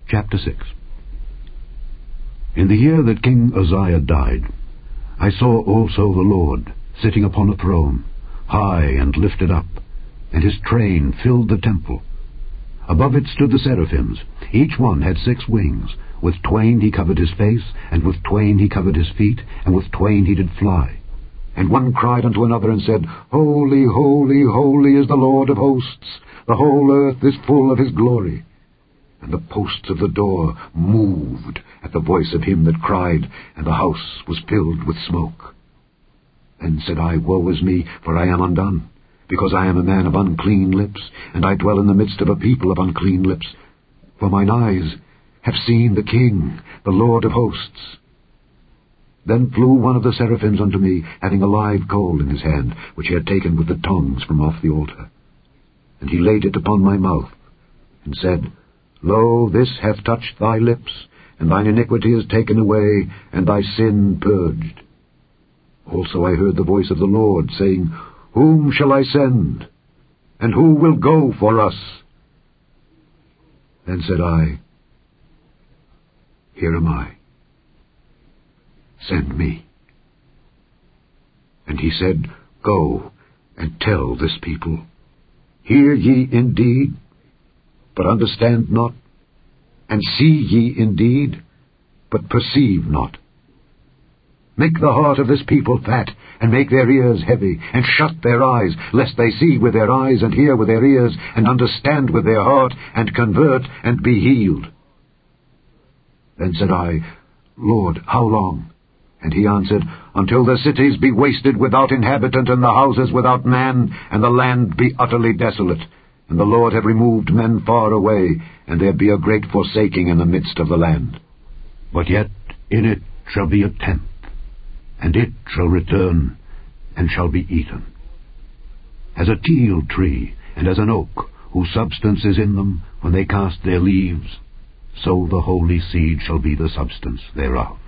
Chapter 6. In the year that King Uzziah died, I saw also the Lord sitting upon a throne, high and lifted up, and his train filled the temple. Above it stood the seraphims. Each one had 6 wings. With twain he covered his face, and with twain he covered his feet, and with twain he did fly. And one cried unto another, and said, Holy, holy, holy is the Lord of hosts. The whole earth is full of his glory. And the posts of the door moved at the voice of him that cried, and the house was filled with smoke. Then said I, Woe is me, for I am undone, because I am a man of unclean lips, and I dwell in the midst of a people of unclean lips. For mine eyes have seen the King, the Lord of hosts. Then flew one of the seraphims unto me, having a live coal in his hand, which he had taken with the tongs from off the altar. And he laid it upon my mouth, and said, Lo, this hath touched thy lips, and thine iniquity is taken away, and thy sin purged. Also I heard the voice of the Lord, saying, Whom shall I send? And who will go for us? Then said I, Here am I. Send me. And he said, Go, and tell this people, Hear ye indeed, but understand not, and see ye indeed, but perceive not. Make the heart of this people fat, and make their ears heavy, and shut their eyes, lest they see with their eyes, and hear with their ears, and understand with their heart, and convert, and be healed. Then said I, Lord, how long? And he answered, Until the cities be wasted without inhabitant, and the houses without man, and the land be utterly desolate, and the Lord have removed men far away, and there be a great forsaking in the midst of the land. But yet in it shall be a tenth, and it shall return, and shall be eaten. As a teil tree, and as an oak, whose substance is in them when they cast their leaves, so the holy seed shall be the substance thereof.